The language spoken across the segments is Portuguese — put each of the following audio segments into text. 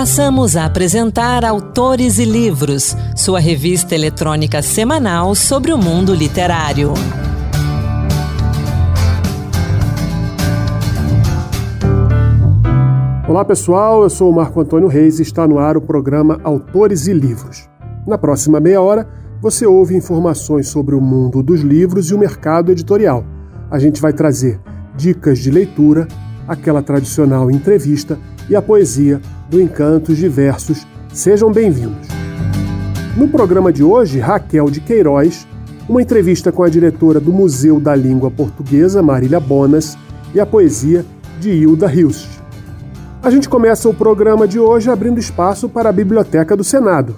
Passamos a apresentar Autores e Livros, sua revista eletrônica semanal sobre o mundo literário. Olá pessoal, eu sou o Marco Antônio Reis e está no ar o programa Autores e Livros. Na próxima meia hora, você ouve informações sobre o mundo dos livros e o mercado editorial. A gente vai trazer dicas de leitura, aquela tradicional entrevista e a poesia do Encantos Diversos. Sejam bem-vindos. No programa de hoje, Raquel de Queiroz, uma entrevista com a diretora do Museu da Língua Portuguesa, Marília Bonas, e a poesia de Hilda Hilst. A gente começa o programa de hoje abrindo espaço para a Biblioteca do Senado.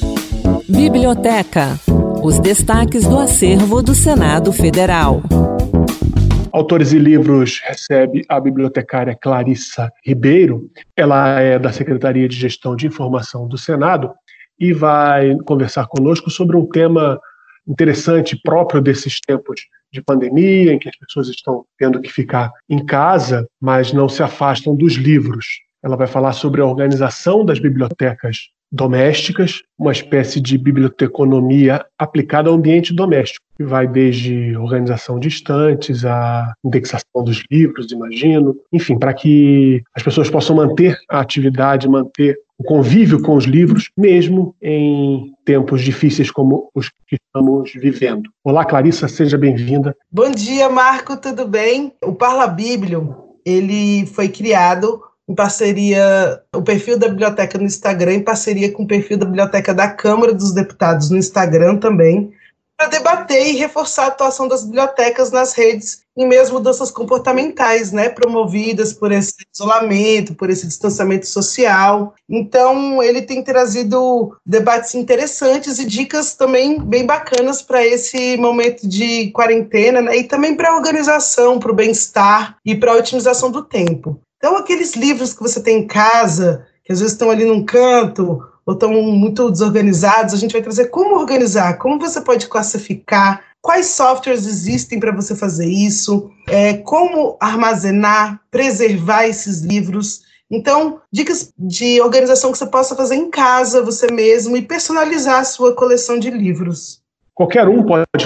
Biblioteca. Os destaques do acervo do Senado Federal. Autores e Livros recebe a bibliotecária Clarissa Ribeiro. Ela é da Secretaria de Gestão de Informação do Senado e vai conversar conosco sobre um tema interessante, próprio desses tempos de pandemia, em que as pessoas estão tendo que ficar em casa, mas não se afastam dos livros. Ela vai falar sobre a organização das bibliotecas domésticas, uma espécie de biblioteconomia aplicada ao ambiente doméstico, que vai desde organização de estantes, a indexação dos livros, imagino, enfim, para que as pessoas possam manter a atividade, manter o convívio com os livros, mesmo em tempos difíceis como os que estamos vivendo. Olá, Clarissa, seja bem-vinda. Bom dia, Marco, tudo bem? O Parlabiblio, ele foi criado em parceria, o perfil da biblioteca no Instagram, em parceria com o perfil da Biblioteca da Câmara dos Deputados no Instagram também, para debater e reforçar a atuação das bibliotecas nas redes em meio às mudanças comportamentais, né, promovidas por esse isolamento, por esse distanciamento social. Então, ele tem trazido debates interessantes e dicas também bem bacanas para esse momento de quarentena, né, e também para a organização, para o bem-estar e para a otimização do tempo. Então, aqueles livros que você tem em casa, que às vezes estão ali num canto, ou estão muito desorganizados, a gente vai trazer como organizar, como você pode classificar, quais softwares existem para você fazer isso, como armazenar, preservar esses livros. Então, dicas de organização que você possa fazer em casa, você mesmo, e personalizar a sua coleção de livros. Qualquer um pode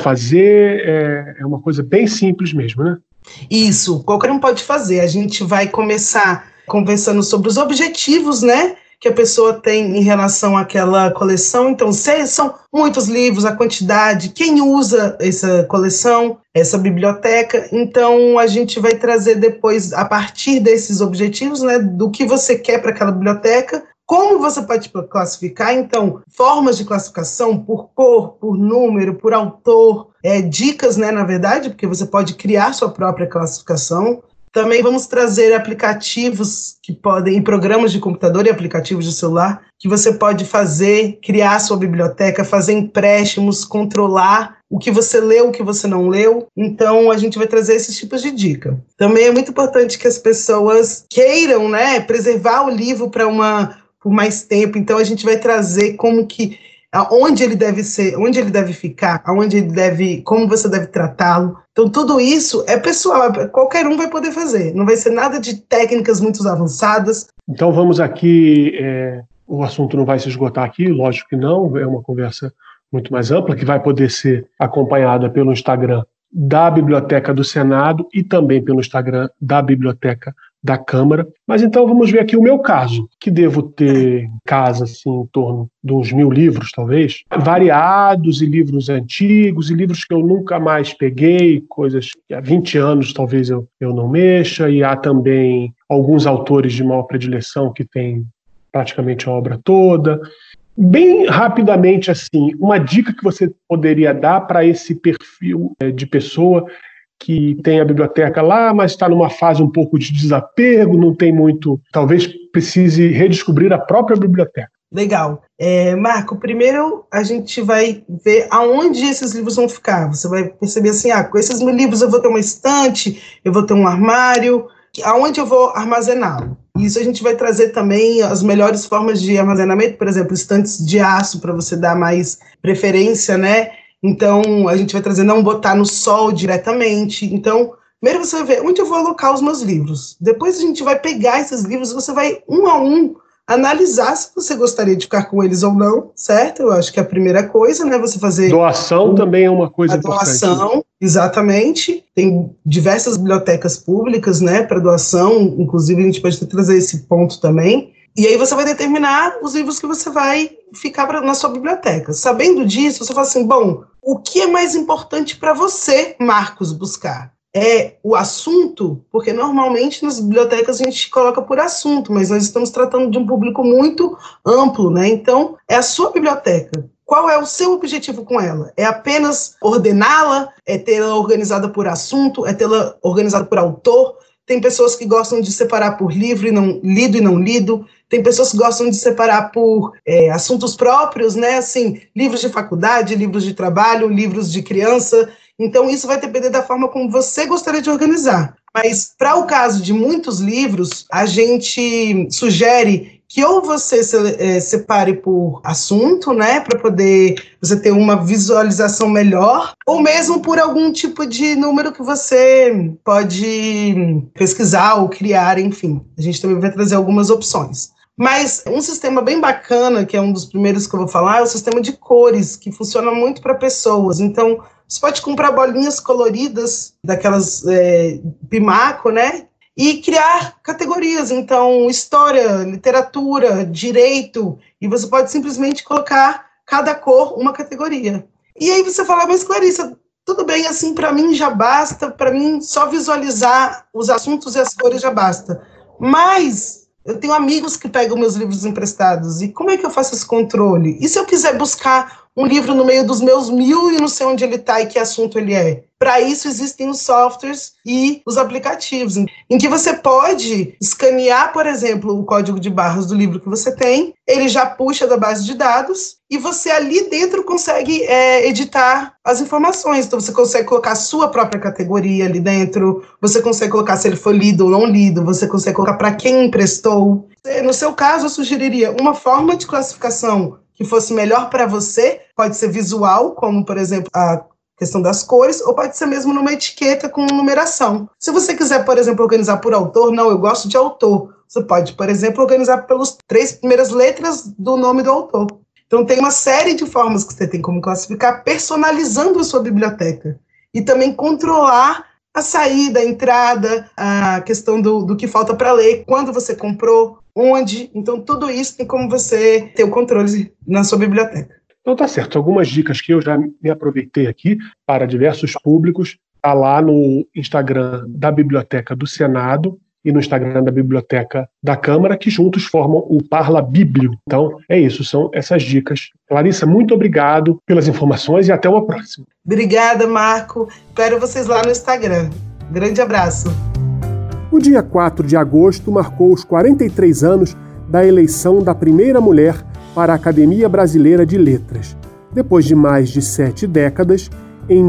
fazer, é uma coisa bem simples mesmo, né? Isso, qualquer um pode fazer. A gente vai começar conversando sobre os objetivos, né, que a pessoa tem em relação àquela coleção. Então, se são muitos livros, a quantidade, quem usa essa coleção, essa biblioteca. Então, a gente vai trazer depois, a partir desses objetivos, né, do que você quer para aquela biblioteca, como você pode classificar. Então, formas de classificação por cor, por número, por autor, dicas, né, na verdade, porque você pode criar sua própria classificação. Também vamos trazer aplicativos que podem, programas de computador e aplicativos de celular, que você pode fazer, criar sua biblioteca, fazer empréstimos, controlar o que você leu, o que você não leu. Então, a gente vai trazer esses tipos de dica. Também é muito importante que as pessoas queiram, né, preservar o livro por mais tempo. Então, a gente vai trazer como que onde ele deve ser, onde ele deve ficar, como você deve tratá-lo. Então, tudo isso é pessoal, qualquer um vai poder fazer, não vai ser nada de técnicas muito avançadas. Então, vamos aqui, o assunto não vai se esgotar aqui, lógico que não, é uma conversa muito mais ampla, que vai poder ser acompanhada pelo Instagram da Biblioteca do Senado e também pelo Instagram da Biblioteca da Câmara. Mas então vamos ver aqui o meu caso, que devo ter em casa assim, em torno de uns 1000 livros, talvez, variados, e livros antigos, e livros que eu nunca mais peguei, coisas que há 20 anos talvez eu não mexa, e há também alguns autores de maior predileção que têm praticamente a obra toda. Bem rapidamente, assim, uma dica que você poderia dar para esse perfil de pessoa que tem a biblioteca lá, mas está numa fase um pouco de desapego, não tem muito, talvez precise redescobrir a própria biblioteca. Legal. Marco, primeiro a gente vai ver aonde esses livros vão ficar. Você vai perceber assim, com esses 1000 livros eu vou ter uma estante, eu vou ter um armário, aonde eu vou armazená-lo? Isso a gente vai trazer também as melhores formas de armazenamento, por exemplo, estantes de aço para você dar mais preferência, né? Então, a gente vai trazer não botar no sol diretamente. Então, primeiro você vai ver onde eu vou alocar os meus livros. Depois a gente vai pegar esses livros, você vai um a um analisar se você gostaria de ficar com eles ou não, certo? Eu acho que é a primeira coisa, né? Você fazer... Doação também é uma coisa importante. Doação, exatamente. Tem diversas bibliotecas públicas, né, para doação, inclusive a gente pode trazer esse ponto também. E aí você vai determinar os livros que você vai ficar na sua biblioteca. Sabendo disso, você fala assim, bom, o que é mais importante para você, Marcos, buscar? É o assunto? Porque normalmente nas bibliotecas a gente coloca por assunto, mas nós estamos tratando de um público muito amplo, né? Então, é a sua biblioteca. Qual é o seu objetivo com ela? É apenas ordená-la? É tê-la organizada por assunto? É tê-la organizada por autor? Tem pessoas que gostam de separar por lido e não lido. Tem pessoas que gostam de separar por assuntos próprios, né? Assim, livros de faculdade, livros de trabalho, livros de criança. Então, isso vai depender da forma como você gostaria de organizar. Mas, para o caso de muitos livros, a gente sugere que ou você separe por assunto, né, para poder você ter uma visualização melhor, ou mesmo por algum tipo de número que você pode pesquisar ou criar, enfim. A gente também vai trazer algumas opções. Mas um sistema bem bacana, que é um dos primeiros que eu vou falar, é o sistema de cores, que funciona muito para pessoas. Então, você pode comprar bolinhas coloridas, daquelas Pimaco, né? E criar categorias. Então, história, literatura, direito, e você pode simplesmente colocar cada cor uma categoria. E aí você fala, mas Clarissa, tudo bem, assim, para mim já basta, para mim só visualizar os assuntos e as cores já basta. Mas eu tenho amigos que pegam meus livros emprestados, e como é que eu faço esse controle? E se eu quiser buscar um livro no meio dos meus 1000 e não sei onde ele está e que assunto ele é? Para isso existem os softwares e os aplicativos, em que você pode escanear, por exemplo, o código de barras do livro que você tem, ele já puxa da base de dados, e você ali dentro consegue editar as informações. Então você consegue colocar a sua própria categoria ali dentro, você consegue colocar se ele foi lido ou não lido, você consegue colocar para quem emprestou. No seu caso, eu sugeriria uma forma de classificação que fosse melhor para você, pode ser visual, como, por exemplo, a questão das cores, ou pode ser mesmo numa etiqueta com numeração. Se você quiser, por exemplo, organizar por autor, não, eu gosto de autor. Você pode, por exemplo, organizar pelas 3 primeiras letras do nome do autor. Então, tem uma série de formas que você tem como classificar, personalizando a sua biblioteca. E também controlar a saída, a entrada, a questão do que falta para ler, quando você comprou, onde. Então, tudo isso tem como você ter o controle na sua biblioteca. Então tá certo, algumas dicas que eu já me aproveitei aqui para diversos públicos, está lá no Instagram da Biblioteca do Senado e no Instagram da Biblioteca da Câmara, que juntos formam o Parla Bíblio. Então é isso, são essas dicas. Clarissa, muito obrigado pelas informações e até uma próxima. Obrigada, Marco. Espero vocês lá no Instagram. Grande abraço. O dia 4 de agosto marcou os 43 anos da eleição da primeira mulher para a Academia Brasileira de Letras. Depois de mais de 7 décadas, em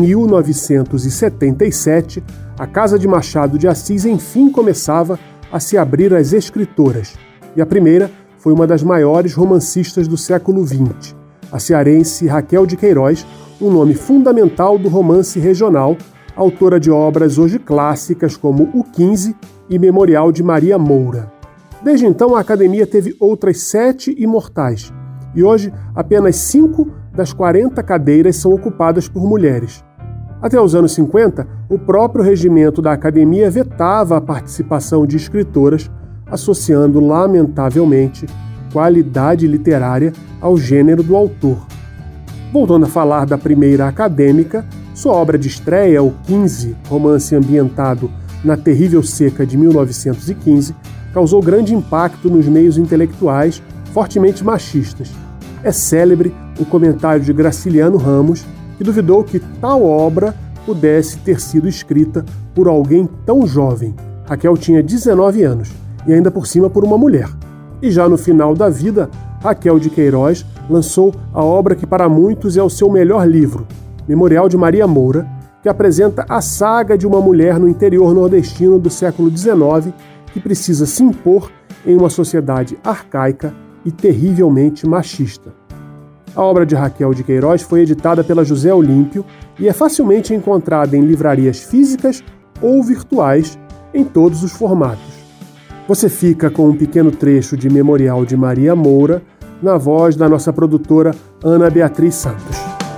1977, a Casa de Machado de Assis enfim começava a se abrir às escritoras. E a primeira foi uma das maiores romancistas do século XX, a cearense Raquel de Queiroz, um nome fundamental do romance regional, autora de obras hoje clássicas como O 15 e Memorial de Maria Moura. Desde então, a Academia teve outras 7 imortais, e hoje apenas 5 das 40 cadeiras são ocupadas por mulheres. Até os anos 50, o próprio regimento da Academia vetava a participação de escritoras, associando, lamentavelmente, qualidade literária ao gênero do autor. Voltando a falar da primeira acadêmica, sua obra de estreia, O 15, romance ambientado na terrível seca de 1915, causou grande impacto nos meios intelectuais fortemente machistas. É célebre o comentário de Graciliano Ramos, que duvidou que tal obra pudesse ter sido escrita por alguém tão jovem. Raquel tinha 19 anos, e ainda por cima por uma mulher. E já no final da vida, Raquel de Queiroz lançou a obra que para muitos é o seu melhor livro, Memorial de Maria Moura, que apresenta a saga de uma mulher no interior nordestino do século XIX que precisa se impor em uma sociedade arcaica e terrivelmente machista. A obra de Raquel de Queiroz foi editada pela José Olímpio e é facilmente encontrada em livrarias físicas ou virtuais em todos os formatos. Você fica com um pequeno trecho de Memorial de Maria Moura, na voz da nossa produtora Ana Beatriz Santos.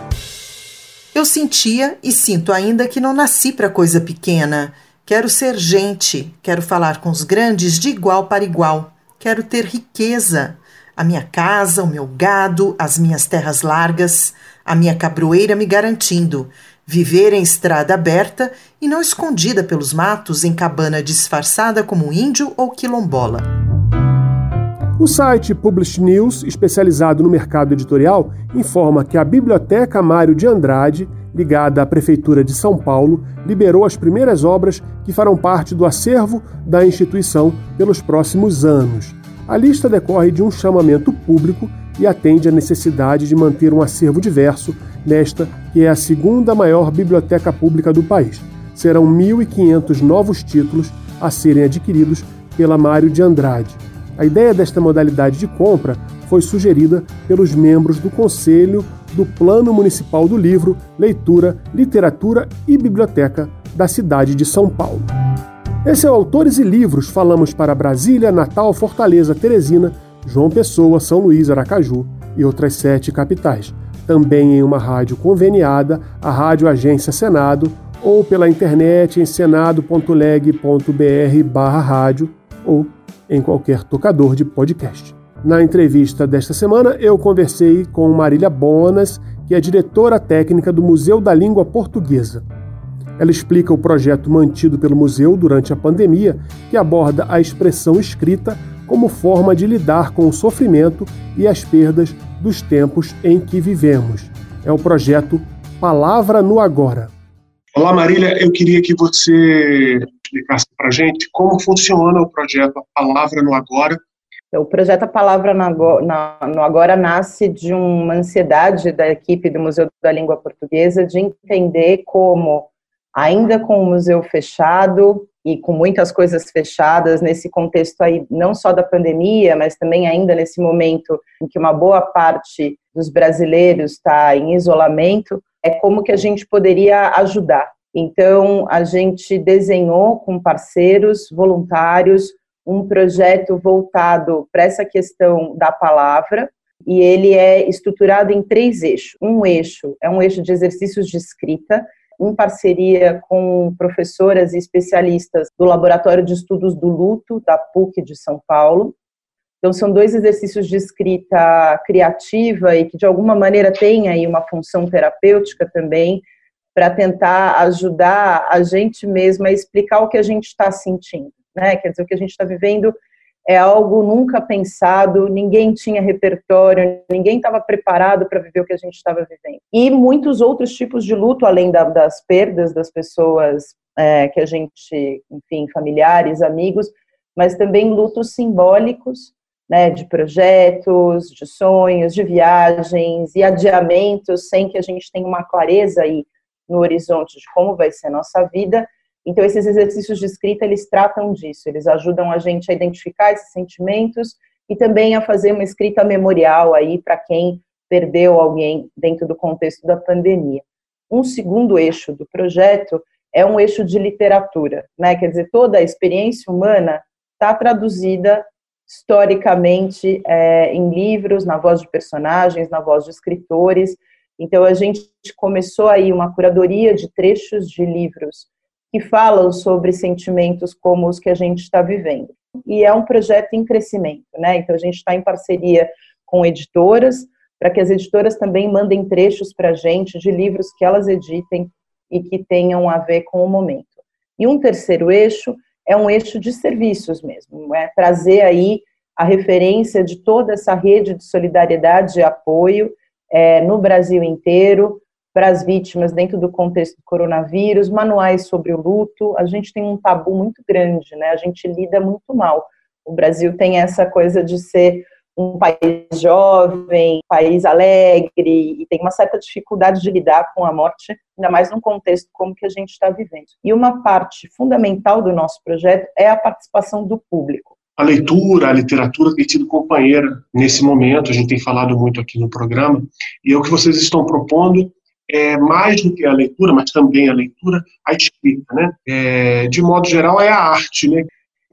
Eu sentia e sinto ainda que não nasci para coisa pequena. Quero ser gente, quero falar com os grandes de igual para igual. Quero ter riqueza. A minha casa, o meu gado, as minhas terras largas, a minha cabroeira me garantindo. Viver em estrada aberta e não escondida pelos matos em cabana disfarçada como índio ou quilombola. O site Publish News, especializado no mercado editorial, informa que a Biblioteca Mário de Andrade, ligada à Prefeitura de São Paulo, liberou as primeiras obras que farão parte do acervo da instituição pelos próximos anos. A lista decorre de um chamamento público e atende à necessidade de manter um acervo diverso nesta, que é a segunda maior biblioteca pública do país. Serão 1.500 novos títulos a serem adquiridos pela Mário de Andrade. A ideia desta modalidade de compra foi sugerida pelos membros do Conselho do Plano Municipal do Livro, Leitura, Literatura e Biblioteca da cidade de São Paulo. Esse é o Autores e Livros. Falamos para Brasília, Natal, Fortaleza, Teresina, João Pessoa, São Luís, Aracaju e outras 7 capitais. Também em uma rádio conveniada, a Rádio Agência Senado, ou pela internet em senado.leg.br/rádio ou em qualquer tocador de podcast. Na entrevista desta semana, eu conversei com Marília Bonas, que é diretora técnica do Museu da Língua Portuguesa. Ela explica o projeto mantido pelo museu durante a pandemia, que aborda a expressão escrita como forma de lidar com o sofrimento e as perdas dos tempos em que vivemos. É o projeto Palavra no Agora. Olá, Marília, eu queria que você explicasse para a gente como funciona o projeto Palavra no Agora. O projeto A Palavra no Agora nasce de uma ansiedade da equipe do Museu da Língua Portuguesa de entender como, ainda com o museu fechado e com muitas coisas fechadas, nesse contexto aí, não só da pandemia, mas também ainda nesse momento em que uma boa parte dos brasileiros está em isolamento, é como que a gente poderia ajudar. Então, a gente desenhou com parceiros, voluntários, um projeto voltado para essa questão da palavra, e ele é estruturado em 3 eixos. Um eixo é um eixo de exercícios de escrita, em parceria com professoras e especialistas do Laboratório de Estudos do Luto, da PUC de São Paulo. Então, são 2 exercícios de escrita criativa e que, de alguma maneira, têm aí uma função terapêutica também, para tentar ajudar a gente mesma a explicar o que a gente está sentindo, né? Quer dizer, o que a gente está vivendo é algo nunca pensado, ninguém tinha repertório, ninguém estava preparado para viver o que a gente estava vivendo. E muitos outros tipos de luto, além das perdas das pessoas que a gente, enfim, familiares, amigos, mas também lutos simbólicos, né, de projetos, de sonhos, de viagens e adiamentos, sem que a gente tenha uma clareza aí no horizonte de como vai ser a nossa vida. Então, esses exercícios de escrita, eles tratam disso, eles ajudam a gente a identificar esses sentimentos e também a fazer uma escrita memorial aí para quem perdeu alguém dentro do contexto da pandemia. Um segundo eixo do projeto é um eixo de literatura, né? Quer dizer, toda a experiência humana está traduzida historicamente em livros, na voz de personagens, na voz de escritores. Então, a gente começou aí uma curadoria de trechos de livros que falam sobre sentimentos como os que a gente está vivendo. E é um projeto em crescimento, né? Então, a gente está em parceria com editoras, para que as editoras também mandem trechos para a gente de livros que elas editem e que tenham a ver com o momento. E um terceiro eixo é um eixo de serviços mesmo, é trazer aí a referência de toda essa rede de solidariedade e apoio no Brasil inteiro, para as vítimas dentro do contexto do coronavírus, manuais sobre o luto. A gente tem um tabu muito grande, né? A gente lida muito mal. O Brasil tem essa coisa de ser um país jovem, um país alegre, e tem uma certa dificuldade de lidar com a morte, ainda mais num contexto como que a gente está vivendo. E uma parte fundamental do nosso projeto é a participação do público. A leitura, a literatura tem sido companheira nesse momento, a gente tem falado muito aqui no programa, e é o que vocês estão propondo é mais do que a leitura, mas também a leitura, a escrita, né? De modo geral, é a arte, né?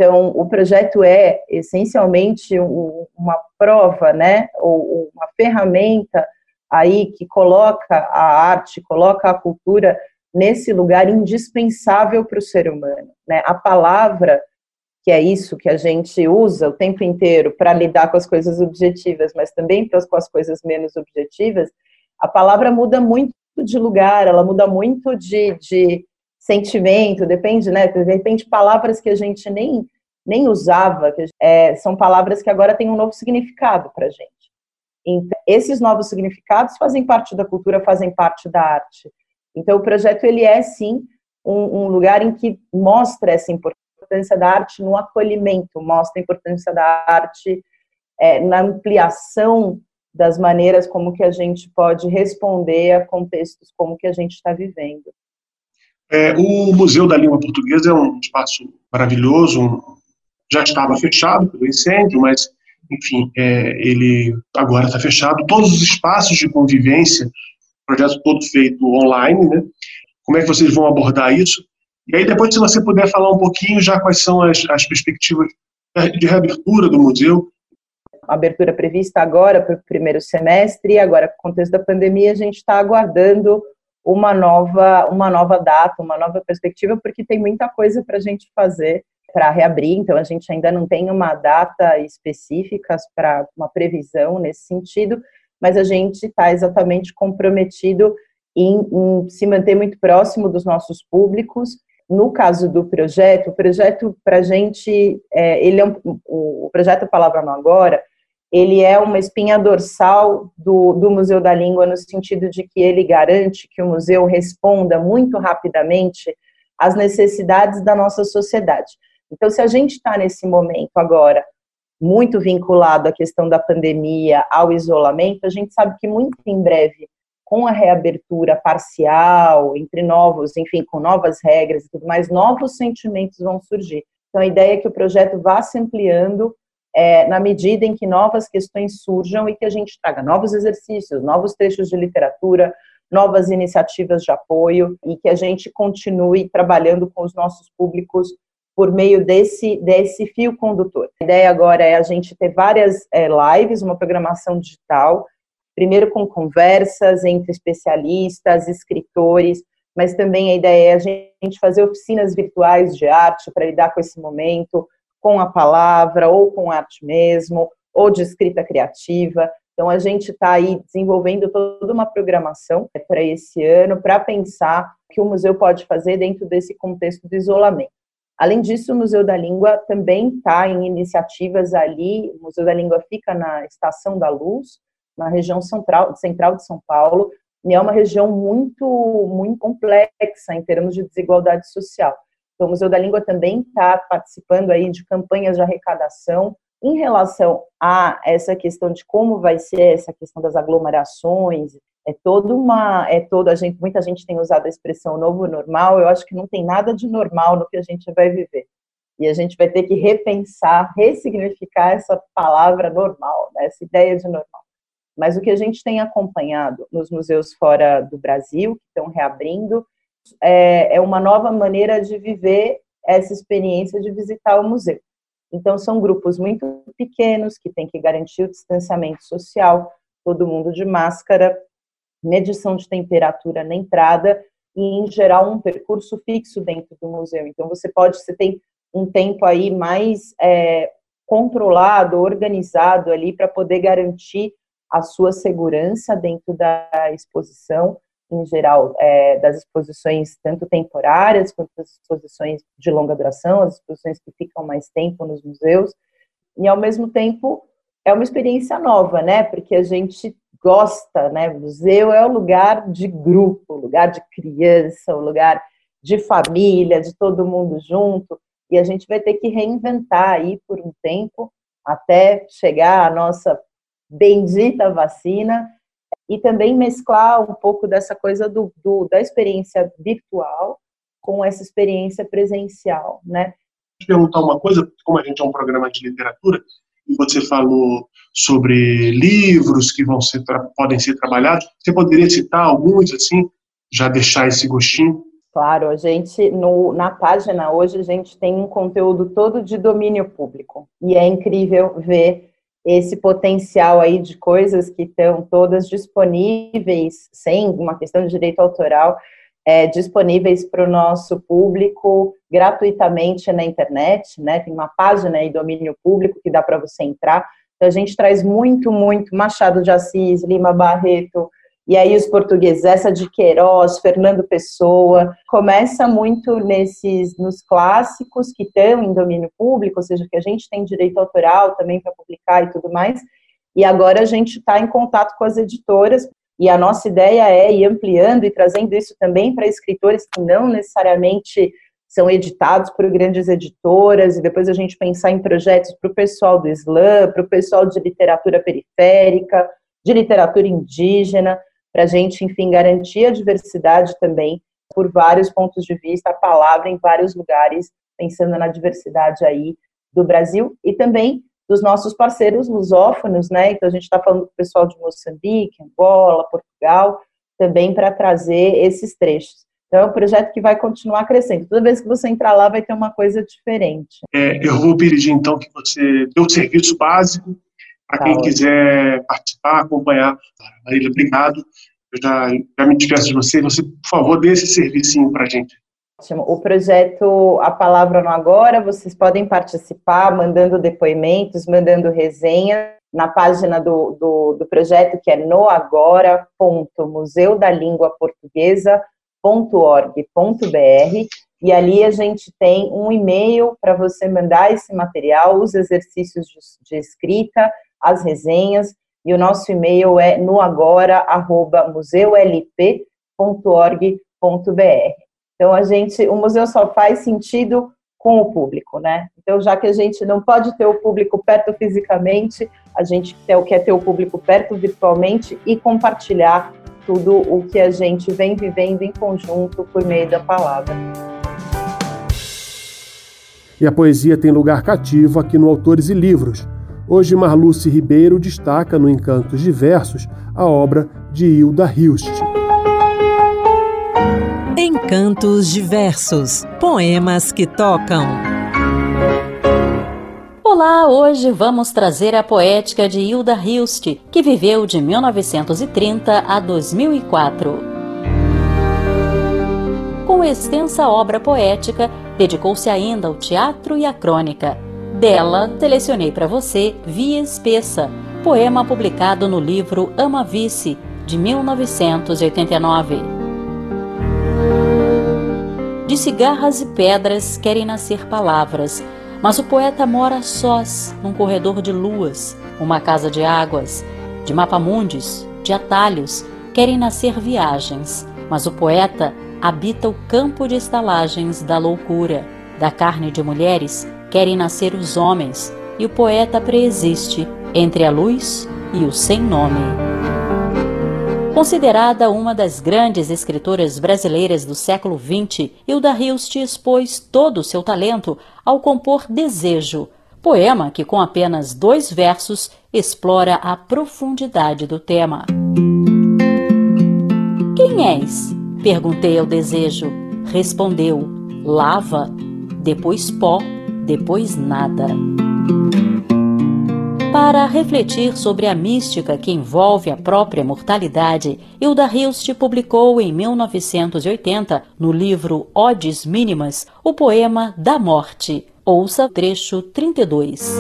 Então, o projeto é essencialmente uma prova, né, ou uma ferramenta aí que coloca a arte, coloca a cultura nesse lugar indispensável para o ser humano, né? A palavra, que é isso que a gente usa o tempo inteiro para lidar com as coisas objetivas, mas também com as coisas menos objetivas, a palavra muda muito de lugar, ela muda muito de sentimento, depende, né? De repente, palavras que a gente nem usava, são palavras que agora têm um novo significado para a gente. Então, esses novos significados fazem parte da cultura, fazem parte da arte. Então, o projeto, ele é, sim, um lugar em que mostra essa importância da arte no acolhimento, mostra a importância da arte na ampliação das maneiras como que a gente pode responder a contextos como que a gente está vivendo. O Museu da Língua Portuguesa é um espaço maravilhoso, já estava fechado pelo incêndio, mas, enfim, ele agora está fechado. Todos os espaços de convivência, projeto todo feito online, né? Como é que vocês vão abordar isso? E aí depois, se você puder falar um pouquinho já quais são as perspectivas de reabertura do museu. A abertura prevista agora para o primeiro semestre, e agora, com o contexto da pandemia, a gente está aguardando uma nova data, uma nova perspectiva, porque tem muita coisa para a gente fazer para reabrir, então a gente ainda não tem uma data específica para uma previsão nesse sentido, mas a gente está exatamente comprometido em se manter muito próximo dos nossos públicos. No caso do projeto, o projeto para a gente, o projeto Palavra no Agora, ele é uma espinha dorsal do Museu da Língua, no sentido de que ele garante que o museu responda muito rapidamente às necessidades da nossa sociedade. Então, se a gente está nesse momento agora muito vinculado à questão da pandemia, ao isolamento, a gente sabe que muito em breve, com a reabertura parcial, entre novos, enfim, com novas regras e tudo mais, novos sentimentos vão surgir. Então, a ideia é que o projeto vá se ampliando na medida em que novas questões surjam e que a gente traga novos exercícios, novos trechos de literatura, novas iniciativas de apoio e que a gente continue trabalhando com os nossos públicos por meio desse fio condutor. A ideia agora é a gente ter várias lives, uma programação digital, primeiro com conversas entre especialistas, escritores, mas também a ideia é a gente fazer oficinas virtuais de arte para lidar com esse momento, com a palavra, ou com arte mesmo, ou de escrita criativa. Então, a gente está aí desenvolvendo toda uma programação para esse ano, para pensar o que o museu pode fazer dentro desse contexto do isolamento. Além disso, o Museu da Língua também está em iniciativas ali. O Museu da Língua fica na Estação da Luz, na região central de São Paulo, e é uma região muito, muito complexa em termos de desigualdade social. Então, o Museu da Língua também está participando aí de campanhas de arrecadação em relação a essa questão de como vai ser essa questão das aglomerações. Muita gente tem usado a expressão novo normal. Eu acho que não tem nada de normal no que a gente vai viver. E a gente vai ter que repensar, ressignificar essa palavra normal, né, essa ideia de normal. Mas o que a gente tem acompanhado nos museus fora do Brasil, que estão reabrindo, é uma nova maneira de viver essa experiência de visitar o museu. Então, são grupos muito pequenos que têm que garantir o distanciamento social, todo mundo de máscara, medição de temperatura na entrada e, em geral, um percurso fixo dentro do museu. Então, você tem um tempo aí mais controlado, organizado ali para poder garantir a sua segurança dentro da exposição, em geral, das exposições tanto temporárias quanto das exposições de longa duração, as exposições que ficam mais tempo nos museus, e ao mesmo tempo é uma experiência nova, né, porque a gente gosta, né, o museu é o lugar de grupo, o lugar de criança, o lugar de família, de todo mundo junto, e a gente vai ter que reinventar aí por um tempo, até chegar a nossa bendita vacina, e também mesclar um pouco dessa coisa da experiência virtual com essa experiência presencial, né? Vou te perguntar uma coisa, como a gente é um programa de literatura, e você falou sobre livros que podem ser trabalhados, você poderia citar alguns, assim, já deixar esse gostinho? Claro, a gente, na página hoje, a gente tem um conteúdo todo de domínio público. E é incrível ver esse potencial aí de coisas que estão todas disponíveis, sem uma questão de direito autoral, disponíveis para o nosso público gratuitamente na internet, né? Tem uma página aí, domínio público, que dá para você entrar. Então, a gente traz muito Machado de Assis, Lima Barreto, e aí os portugueses, essa de Queiroz, Fernando Pessoa, começa muito nos clássicos que estão em domínio público, ou seja, que a gente tem direito autoral também para publicar e tudo mais, e agora a gente está em contato com as editoras, e a nossa ideia é ir ampliando e trazendo isso também para escritores que não necessariamente são editados por grandes editoras, e depois a gente pensar em projetos para o pessoal do slam, para o pessoal de literatura periférica, de literatura indígena, para a gente, enfim, garantir a diversidade também, por vários pontos de vista, a palavra em vários lugares, pensando na diversidade aí do Brasil e também dos nossos parceiros lusófonos, né? Então a gente está falando com o pessoal de Moçambique, Angola, Portugal, também para trazer esses trechos. Então é um projeto que vai continuar crescendo. Toda vez que você entrar lá vai ter uma coisa diferente. Eu vou pedir então que você dê o serviço básico para quem quiser participar, acompanhar. Marília, obrigado. Eu já me despeço de você. Você, por favor, dê esse servicinho para a gente. Ótimo. O projeto A Palavra no Agora, vocês podem participar mandando depoimentos, mandando resenha na página do projeto, que é noagora.museudalinguaportuguesa.org.br, e ali a gente tem um e-mail para você mandar esse material, os exercícios de escrita, as resenhas, e o nosso e-mail é noagora@museulp.org.br. Então, o museu só faz sentido com o público, né? Então, já que a gente não pode ter o público perto fisicamente, a gente quer ter o público perto virtualmente e compartilhar tudo o que a gente vem vivendo em conjunto por meio da palavra. E a poesia tem lugar cativo aqui no Autores e Livros. Hoje, Marluce Ribeiro destaca no Encantos Diversos a obra de Hilda Hilst. Encantos Diversos, poemas que tocam. Olá, hoje vamos trazer a poética de Hilda Hilst, que viveu de 1930 a 2004. Com extensa obra poética, dedicou-se ainda ao teatro e à crônica. Dela, selecionei para você Via Espessa, poema publicado no livro Ama Vice, de 1989. De cigarras e pedras querem nascer palavras, mas o poeta mora sós, num corredor de luas, uma casa de águas. De mapamundis, de atalhos, querem nascer viagens, mas o poeta habita o campo de estalagens da loucura. Da carne de mulheres querem nascer os homens, e o poeta preexiste entre a luz e o sem nome. Considerada uma das grandes escritoras brasileiras do século XX, Hilda Hilst expôs todo o seu talento ao compor Desejo, poema que com apenas 2 versos explora a profundidade do tema. Quem és? Perguntei ao desejo. Respondeu, lava, depois pó, depois nada. Para refletir sobre a mística que envolve a própria mortalidade, Hilda Hilst publicou em 1980, no livro Odes Mínimas, o poema Da Morte. Ouça o trecho 32.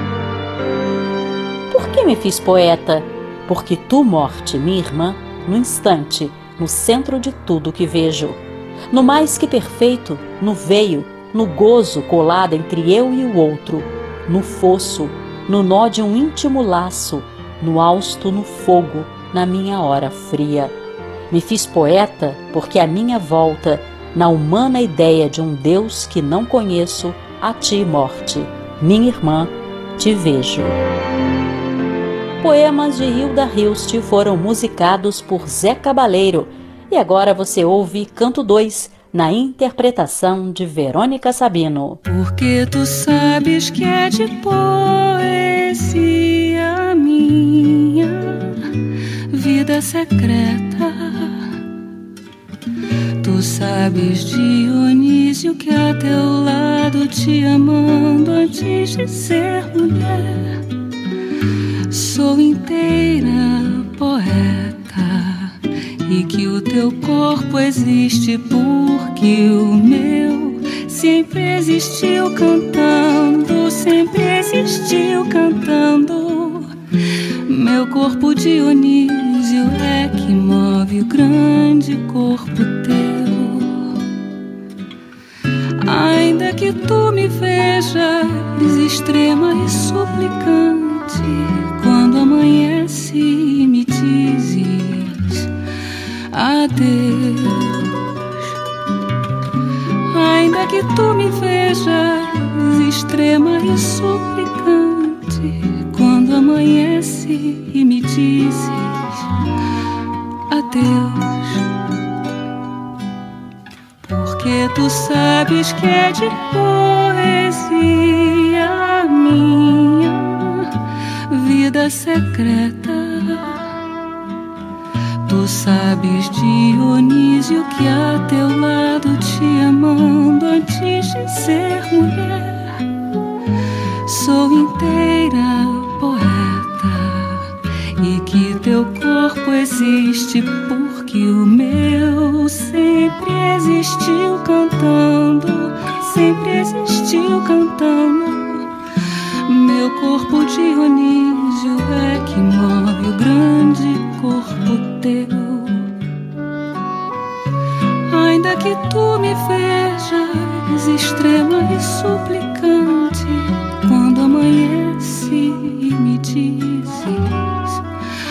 Por que me fiz poeta? Porque tu, morte, minha irmã, no instante, no centro de tudo que vejo, no mais que perfeito, no veio, no gozo colado entre eu e o outro, no fosso, no nó de um íntimo laço, no hausto, no fogo, na minha hora fria. Me fiz poeta porque à minha volta, na humana ideia de um Deus que não conheço, a ti, morte, minha irmã, te vejo. Poemas de Hilda Hilst foram musicados por Zé Cabaleiro, e agora você ouve Canto 2, na interpretação de Verônica Sabino. Porque tu sabes que é de poesia minha vida secreta. Tu sabes, Dionísio, que a teu lado te amando antes de ser mulher, sou inteira poeta, e que o teu corpo existe porque o meu sempre existiu cantando, sempre existiu cantando. Meu corpo, Dionísio, é que move o grande corpo teu. Ainda que tu me vejas extrema e suplicante, quando amanhece e me dizes adeus. Ainda que tu me vejas extrema e suplicante, quando amanhece e me dizes adeus. Porque tu sabes que é de poesia a minha vida secreta. Tu sabes, Dionísio, que a teu lado te amando antes de ser mulher, sou inteira poeta, e que teu corpo existe porque o meu sempre existiu cantando, sempre existiu cantando. Meu corpo, Dionísio, é que move o grande corpo teu. Ainda que tu me vejas extrema e suplicante, quando amanhece e me dizes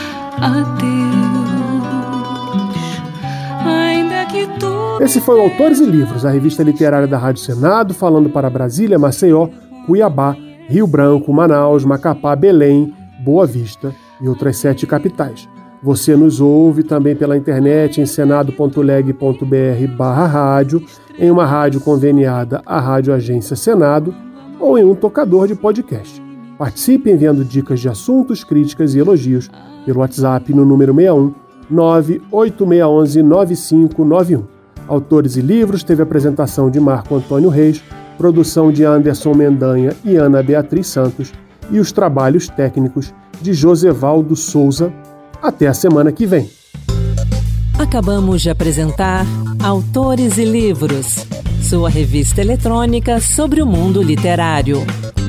adeus. Ainda que tu... Esse foi o Autores e Livros, a revista literária da Rádio Senado, falando para Brasília, Maceió, Cuiabá, Rio Branco, Manaus, Macapá, Belém, Boa Vista e outras 7 capitais. Você nos ouve também pela internet em senado.leg.br/rádio, em uma rádio conveniada à Rádio Agência Senado ou em um tocador de podcast. Participe enviando dicas de assuntos, críticas e elogios pelo WhatsApp no número 61 98611 9591. Autores e Livros teve apresentação de Marco Antônio Reis, produção de Anderson Mendanha e Ana Beatriz Santos e os trabalhos técnicos de Josevaldo Souza. Até a semana que vem. Acabamos de apresentar Autores e Livros, sua revista eletrônica sobre o mundo literário.